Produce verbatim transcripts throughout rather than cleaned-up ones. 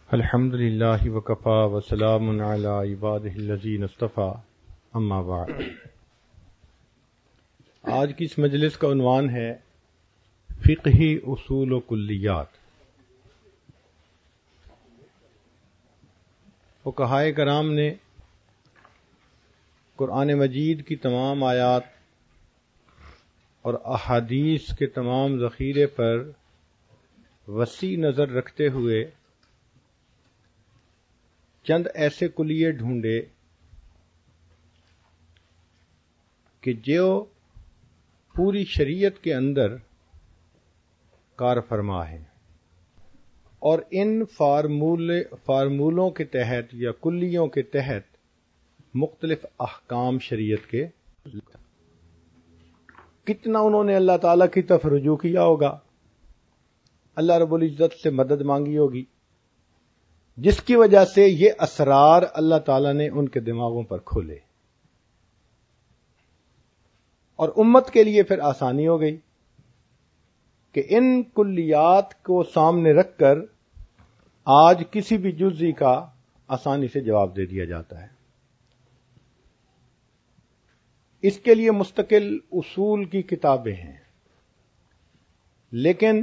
الحمد للہ وکفا وسلام علی عبادہ الذین اصطفیٰ اما بعد۔ آج کی اس مجلس کا عنوان ہے فقہی اصول و کلیات۔ فقہائے کرام نے قرآن مجید کی تمام آیات اور احادیث کے تمام ذخیرے پر وسیع نظر رکھتے ہوئے چند ایسے کلیے ڈھونڈے کہ جو پوری شریعت کے اندر کار فرما ہے، اور ان فارمولے فارمولوں کے تحت یا کلیوں کے تحت مختلف احکام شریعت کے کتنا انہوں نے اللہ تعالیٰ کی طرف رجوع کیا ہوگا، اللہ رب العزت سے مدد مانگی ہوگی، جس کی وجہ سے یہ اسرار اللہ تعالیٰ نے ان کے دماغوں پر کھولے، اور امت کے لیے پھر آسانی ہو گئی کہ ان کلیات کو سامنے رکھ کر آج کسی بھی جزئی کا آسانی سے جواب دے دیا جاتا ہے۔ اس کے لیے مستقل اصول کی کتابیں ہیں، لیکن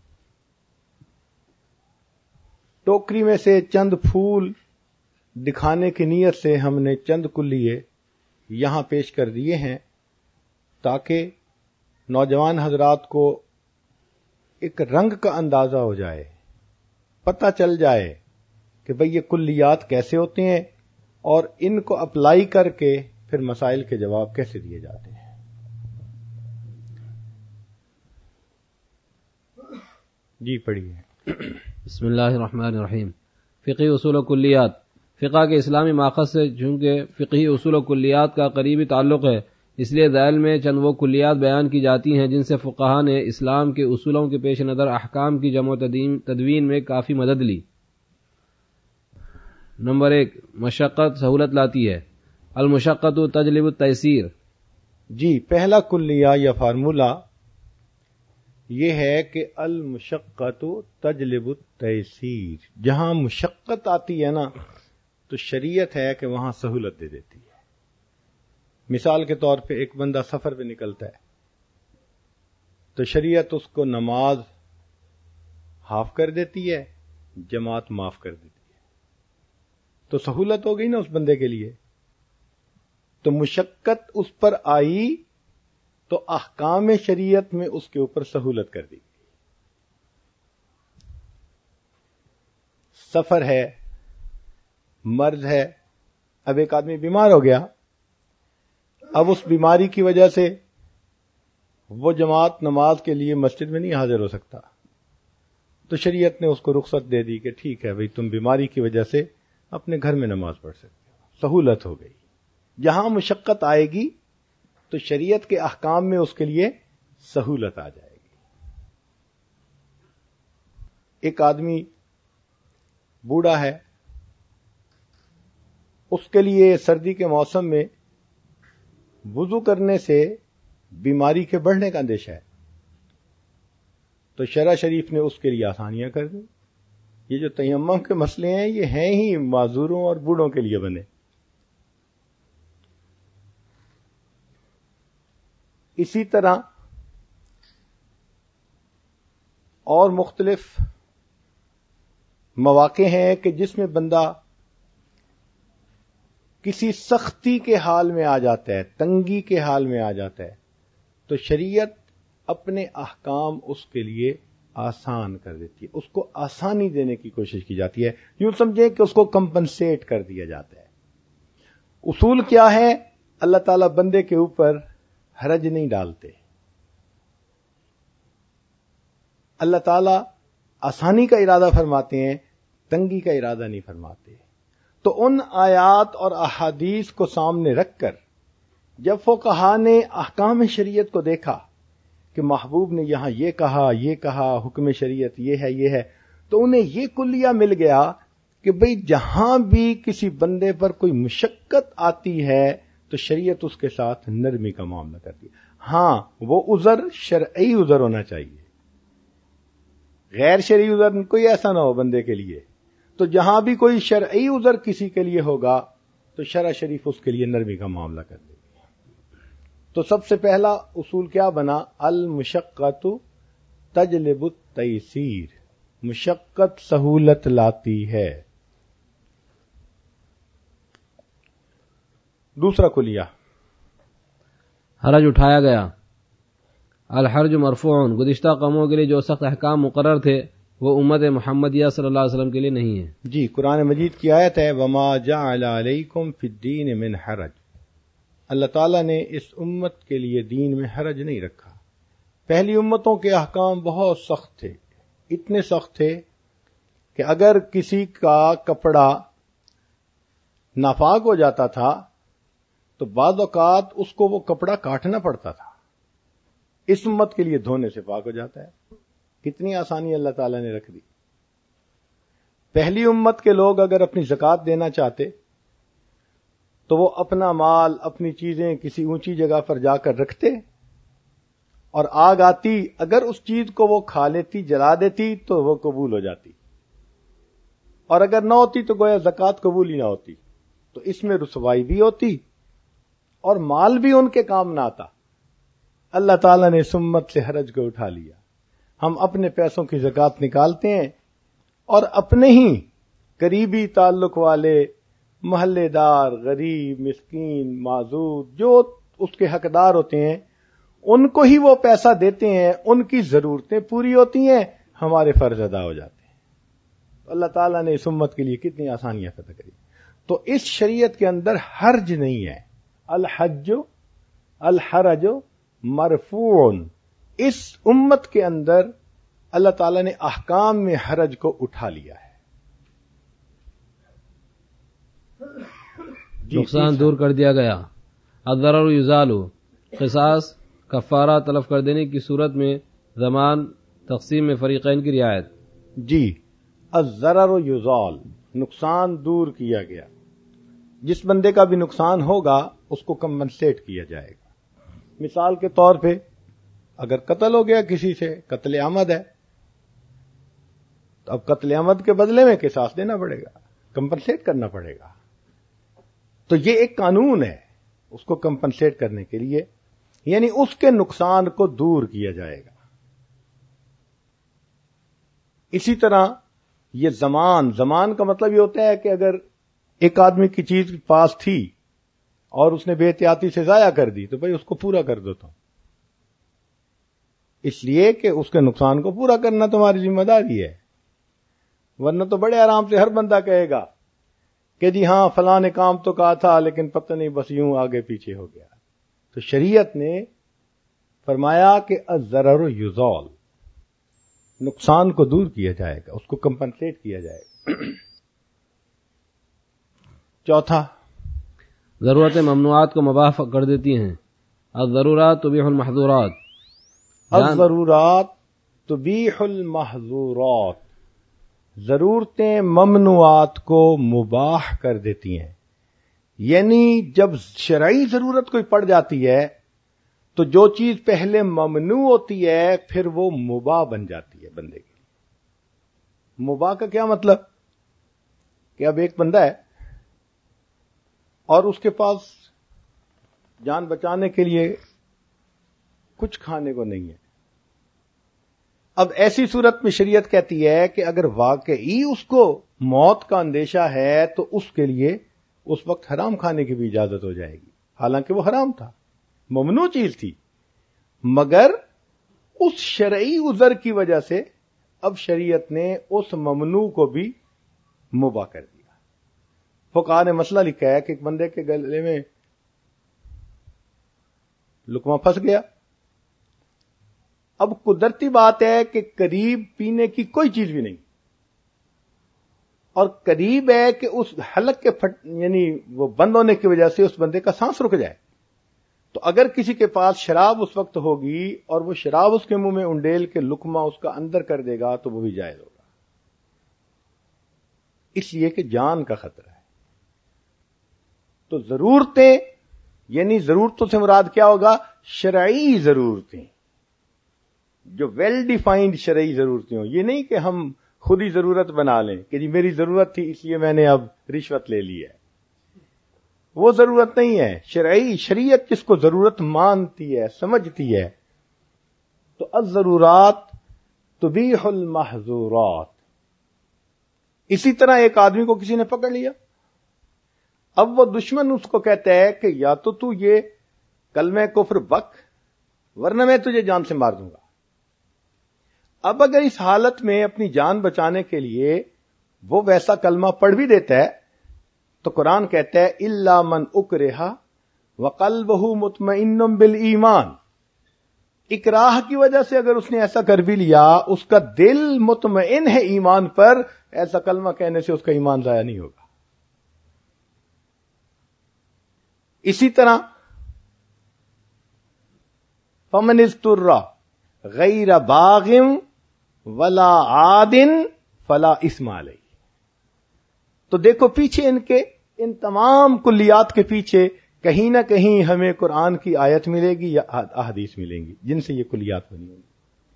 ٹوکری میں سے چند پھول دکھانے کی نیت سے ہم نے چند کلیے یہاں پیش کر دیے ہیں تاکہ نوجوان حضرات کو ایک رنگ کا اندازہ ہو جائے، پتہ چل جائے کہ بھئی یہ کلیات کیسے ہوتے ہیں اور ان کو اپلائی کر کے پھر مسائل کے جواب کیسے دیے جاتے ہیں۔ جی پڑھیے۔ بسم اللہ الرحمن الرحیم۔ فقہی اصول و کلیات۔ فقہ کے اسلامی ماخذ سے چونکہ فقہی اصول و کلیات کا قریبی تعلق ہے، اس لیے ذیل میں چند وہ کلیات بیان کی جاتی ہیں جن سے فقہا نے اسلام کے اصولوں کے پیش نظر احکام کی جمع و تدوین میں کافی مدد لی۔ نمبر ایک، مشقت سہولت لاتی ہے۔ المشقت تجلب التیسیر۔ جی پہلا کلیہ یا فارمولہ یہ ہے کہ المشقت تجلب التیسیر۔ جہاں مشقت آتی ہے نا تو شریعت ہے کہ وہاں سہولت دے دیتی ہے۔ مثال کے طور پہ ایک بندہ سفر پہ نکلتا ہے تو شریعت اس کو نماز ہاف کر دیتی ہے، جماعت معاف کر دیتی ہے، تو سہولت ہو گئی نا اس بندے کے لیے۔ تو مشقت اس پر آئی تو احکام شریعت میں اس کے اوپر سہولت کر دی گئی۔ سفر ہے، مرض ہے، اب ایک آدمی بیمار ہو گیا، اب اس بیماری کی وجہ سے وہ جماعت نماز کے لیے مسجد میں نہیں حاضر ہو سکتا، تو شریعت نے اس کو رخصت دے دی کہ ٹھیک ہے بھئی تم بیماری کی وجہ سے اپنے گھر میں نماز پڑھ سکتے ہو، سہولت ہو گئی۔ جہاں مشقت آئے گی تو شریعت کے احکام میں اس کے لیے سہولت آ جائے گی۔ ایک آدمی بوڑھا ہے، اس کے لیے سردی کے موسم میں وضو کرنے سے بیماری کے بڑھنے کا اندیشہ ہے، تو شرع شریف نے اس کے لیے آسانیاں کر دی۔ یہ جو تیمم کے مسئلے ہیں یہ ہیں ہی معذوروں اور بوڑھوں کے لیے بنے۔ اسی طرح اور مختلف مواقع ہیں کہ جس میں بندہ کسی سختی کے حال میں آ جاتا ہے، تنگی کے حال میں آ جاتا ہے، تو شریعت اپنے احکام اس کے لیے آسان کر دیتی ہے، اس کو آسانی دینے کی کوشش کی جاتی ہے، یوں سمجھیں کہ اس کو کمپنسیٹ کر دیا جاتا ہے۔ اصول کیا ہے؟ اللہ تعالیٰ بندے کے اوپر حرج نہیں ڈالتے، اللہ تعالیٰ آسانی کا ارادہ فرماتے ہیں، تنگی کا ارادہ نہیں فرماتے۔ تو ان آیات اور احادیث کو سامنے رکھ کر جب فقہا نے احکام شریعت کو دیکھا کہ محبوب نے یہاں یہ کہا، یہ کہا، حکم شریعت یہ ہے، یہ ہے، تو انہیں یہ کلیہ مل گیا کہ بھئی جہاں بھی کسی بندے پر کوئی مشقت آتی ہے تو شریعت اس کے ساتھ نرمی کا معاملہ کرتی ہے۔ ہاں وہ عذر شرعی عذر ہونا چاہیے، غیر شرعی عذر کوئی ایسا نہ ہو بندے کے لیے، تو جہاں بھی کوئی شرعی عذر کسی کے لیے ہوگا تو شرع شریف اس کے لیے نرمی کا معاملہ کر دے گی. تو سب سے پہلا اصول کیا بنا؟ المشقت تجلب التیسیر، مشقت سہولت لاتی ہے. دوسرا کلیہ حرج اٹھایا گیا. الحرج مرفوع، گزشتہ قوموں کے لیے جو سخت احکام مقرر تھے وہ امت محمدیہ صلی اللہ علیہ وسلم کے لیے نہیں ہے. جی، قرآن مجید کی آیت ہے وما جعل علیکم فی الدین من حرج. اللہ تعالیٰ نے اس امت کے لیے دین میں حرج نہیں رکھا. پہلی امتوں کے احکام بہت سخت تھے، اتنے سخت تھے کہ اگر کسی کا کپڑا ناپاک ہو جاتا تھا تو بعض اوقات اس کو وہ کپڑا کاٹنا پڑتا تھا. اس امت کے لیے دھونے سے پاک ہو جاتا ہے. کتنی آسانی اللہ تعالیٰ نے رکھ دی. پہلی امت کے لوگ اگر اپنی زکوٰۃ دینا چاہتے تو وہ اپنا مال، اپنی چیزیں کسی اونچی جگہ پر جا کر رکھتے، اور آگ آتی اگر اس چیز کو وہ کھا لیتی، جلا دیتی تو وہ قبول ہو جاتی، اور اگر نہ ہوتی تو گویا زکوٰۃ قبول ہی نہ ہوتی. تو اس میں رسوائی بھی ہوتی اور مال بھی ان کے کام نہ آتا. اللہ تعالیٰ نے اس امت سے حرج کو اٹھا لیا. ہم اپنے پیسوں کی زکوٰۃ نکالتے ہیں اور اپنے ہی قریبی تعلق والے محلے دار، غریب، مسکین، معذور جو اس کے حقدار ہوتے ہیں ان کو ہی وہ پیسہ دیتے ہیں، ان کی ضرورتیں پوری ہوتی ہیں، ہمارے فرض ادا ہو جاتے ہیں. اللہ تعالیٰ نے اس امت کے لیے کتنی آسانیاں پیدا کری. تو اس شریعت کے اندر حرج نہیں ہے. الحج الحرج مرفوع. اس امت کے اندر اللہ تعالیٰ نے احکام میں حرج کو اٹھا لیا ہے. جی نقصان دور کر دیا گیا. الضرر یزال، قصاص کفارہ تلف کر دینے کی صورت میں زمان تقسیم میں فریقین کی رعایت. جی، الضرر یزال، نقصان دور کیا گیا. جس بندے کا بھی نقصان ہوگا اس کو کمپنسیٹ کیا جائے گا. مثال کے طور پہ اگر قتل ہو گیا کسی سے، قتل عمد ہے، تو اب قتل عمد کے بدلے میں قصاص دینا پڑے گا، کمپنسیٹ کرنا پڑے گا. تو یہ ایک قانون ہے اس کو کمپنسیٹ کرنے کے لیے، یعنی اس کے نقصان کو دور کیا جائے گا. اسی طرح یہ زمان زمان کا مطلب یہ ہوتا ہے کہ اگر ایک آدمی کی چیز پاس تھی اور اس نے بے احتیاطی سے ضائع کر دی تو بھئی اس کو پورا کر دیتا ہوں، اس لیے کہ اس کے نقصان کو پورا کرنا تمہاری ذمہ داری ہے. ورنہ تو بڑے آرام سے ہر بندہ کہے گا کہ جی ہاں فلاں نے کام تو کہا تھا لیکن پتہ نہیں بس یوں آگے پیچھے ہو گیا. تو شریعت نے فرمایا کہ الضرر یزال، نقصان کو دور کیا جائے گا، اس کو کمپنسیٹ کیا جائے گا. چوتھا، ضرورت ممنوعات کو مباح کر دیتی ہیں. الضرورات تبیح المحظورات، الضرورات تبیح المحظورات، ضرورتیں ممنوعات کو مباح کر دیتی ہیں. یعنی جب شرعی ضرورت کوئی پڑ جاتی ہے تو جو چیز پہلے ممنوع ہوتی ہے پھر وہ مباح بن جاتی ہے بندے کی. مباح کا کیا مطلب کہ اب ایک بندہ ہے اور اس کے پاس جان بچانے کے لیے کچھ کھانے کو نہیں ہے. اب ایسی صورت میں شریعت کہتی ہے کہ اگر واقعی اس کو موت کا اندیشہ ہے تو اس کے لیے اس وقت حرام کھانے کی بھی اجازت ہو جائے گی، حالانکہ وہ حرام تھا، ممنوع چیز تھی، مگر اس شرعی عذر کی وجہ سے اب شریعت نے اس ممنوع کو بھی مباح کر دیا. فقہاء نے مسئلہ لکھا ہے کہ ایک بندے کے گلے میں لقمہ پھنس گیا. اب قدرتی بات ہے کہ قریب پینے کی کوئی چیز بھی نہیں، اور قریب ہے کہ اس حلق کے پھٹ یعنی وہ بند ہونے کی وجہ سے اس بندے کا سانس رک جائے. تو اگر کسی کے پاس شراب اس وقت ہوگی اور وہ شراب اس کے منہ میں انڈیل کے لقمہ اس کا اندر کر دے گا تو وہ بھی جائز ہوگا، اس لیے کہ جان کا خطرہ ہے. تو ضرورتیں یعنی ضرورتوں سے مراد کیا ہوگا؟ شرعی ضرورتیں، جو ویل ڈیفائنڈ شرعی ضرورتیں ہوں. یہ نہیں کہ ہم خود ہی ضرورت بنا لیں کہ جی میری ضرورت تھی اس لیے میں نے اب رشوت لے لی ہے. وہ ضرورت نہیں ہے. شرعی شریعت جس کو ضرورت مانتی ہے، سمجھتی ہے، تو الضرورات تبیح المحظورات. اسی طرح ایک آدمی کو کسی نے پکڑ لیا، اب وہ دشمن اس کو کہتا ہے کہ یا تو تو یہ کلمہ کفر بک ورنہ میں تجھے جان سے مار دوں گا. اب اگر اس حالت میں اپنی جان بچانے کے لیے وہ ویسا کلمہ پڑھ بھی دیتا ہے تو قرآن کہتا ہے الا من اکرہ وقلبہ مطمئن بالایمان. اکراہ کی وجہ سے اگر اس نے ایسا کر بھی لیا، اس کا دل مطمئن ہے ایمان پر، ایسا کلمہ کہنے سے اس کا ایمان ضائع نہیں ہوگا. اسی طرح فمن اضطر غیر باغ ولا عاد فلا اثم علیہ. تو دیکھو پیچھے ان کے ان تمام کلیات کے پیچھے کہیں نہ کہیں ہمیں قرآن کی آیت ملے گی یا احادیث ملیں گی جن سے یہ کلیات بنی ہوں گی.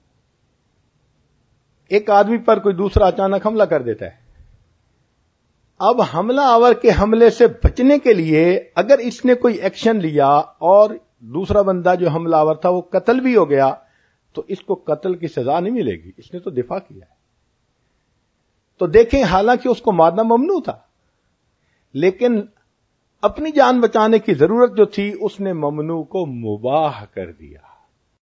ایک آدمی پر کوئی دوسرا اچانک حملہ کر دیتا ہے. اب حملہ آور کے حملے سے بچنے کے لیے اگر اس نے کوئی ایکشن لیا اور دوسرا بندہ جو حملہ آور تھا وہ قتل بھی ہو گیا تو اس کو قتل کی سزا نہیں ملے گی، اس نے تو دفاع کیا ہے. تو دیکھیں حالانکہ اس کو مارنا ممنوع تھا، لیکن اپنی جان بچانے کی ضرورت جو تھی اس نے ممنوع کو مباح کر دیا.